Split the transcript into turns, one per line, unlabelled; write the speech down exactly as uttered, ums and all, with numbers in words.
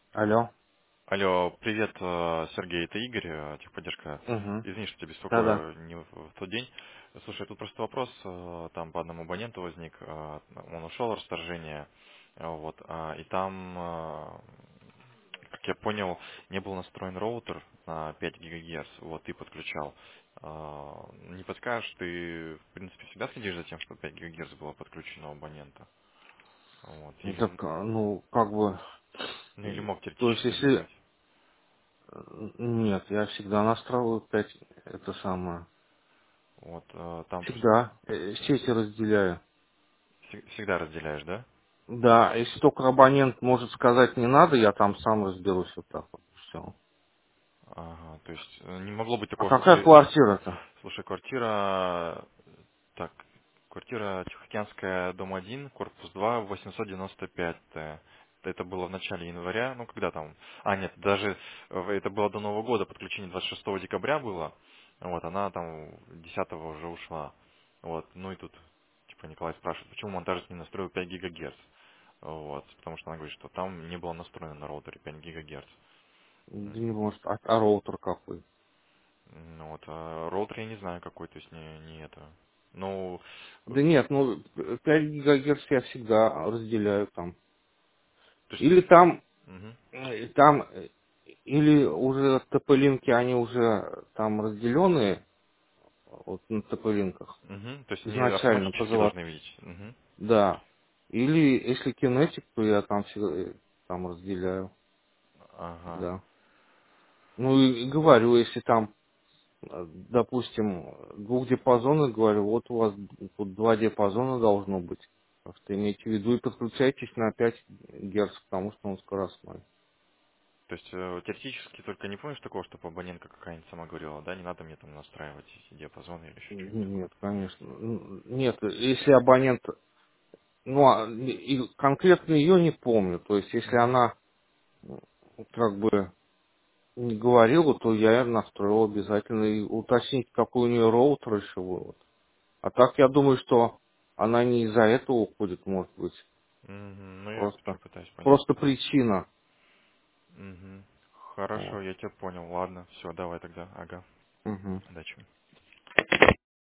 Алло.
Алло, привет, э, Сергей, это Игорь, э, техподдержка.
Угу.
Извини, что тебя
Да-да.
беспокою не в в тот день. Слушай, тут просто вопрос, э, там по одному абоненту возник, э, он ушел, расторжение, э, вот, а, и там, э, как я понял, не был настроен роутер на пять гигагерц, вот, ты подключал. Э, Не подскажешь, ты, в принципе, всегда следишь за тем, что пять гигагерц было подключено у абонента? Вот,
Ну,
или,
так, а, ну, как бы,
ну, или мог
то есть,
теоретически
если...
забрать?
э, Нет, я всегда настраиваю пять, это самое.
Вот, э, там просто
Всегда. э, Сети разделяю.
Вс- Всегда разделяешь, да?
Да, если только абонент может сказать не надо, я там сам разберусь вот так вот. Все.
Ага, то есть э, не могло быть
А
такого, что
какая
ты...
квартира-то?
Слушай, квартира... Так, квартира Тихоокеанская, дом один, корпус два, восемьсот девяносто пять. э, Это было в начале января, ну когда там... А, нет, даже э, это было до Нового года, подключение двадцать шестого декабря было. Вот, она там десятого уже ушла. Вот, ну и тут, типа, Николай спрашивает, почему монтажник не настроил пять гигагерц? Вот, потому что она говорит, что там не было настроено на роутере пять гигагерц.
Да не может, а, а роутер какой?
Ну вот, а роутер я не знаю какой, то есть не, не это. Ну, э,
Да нет, ну, пять гигагерц я всегда разделяю там.
то есть,
Или там,
мгм,
э, там, э, или уже тэ пэ-линки, они уже там разделенные, вот на тэ пэ-линках,
мгм, то есть они
изначально по
автоматически
завод.
должны видеть. Мгм,
Да. Или если кинетик, то я там всегда э, там разделяю.
ага.
Да. Ну и, и говорю, если там, э, допустим, двухдиапазонный, говорю, вот у вас тут два диапазона должно быть. Так что имейте в виду и подключайтесь на пять герц, потому что он скоростной.
То есть э, теоретически только не помнишь такого, чтобы абонентка какая-нибудь сама говорила, да, не надо мне там настраивать эти диапазоны или еще что-нибудь такое.
Нет, конечно. Н- Нет, если абонент, ну, а, и конкретно ее не помню. То есть, если
Мгм.
она м, как бы не говорила, то я настроил обязательно и уточнить, какой у нее роутер еще вывод. А так я думаю, что она не из-за этого уходит, может быть.
Мгм, ну я
Просто,
что пытаюсь понять.
просто причина.
Мгм.
Вот.
Хорошо, я тебя понял. Ладно, все, давай тогда. Ага.
Мгм.
Удачи.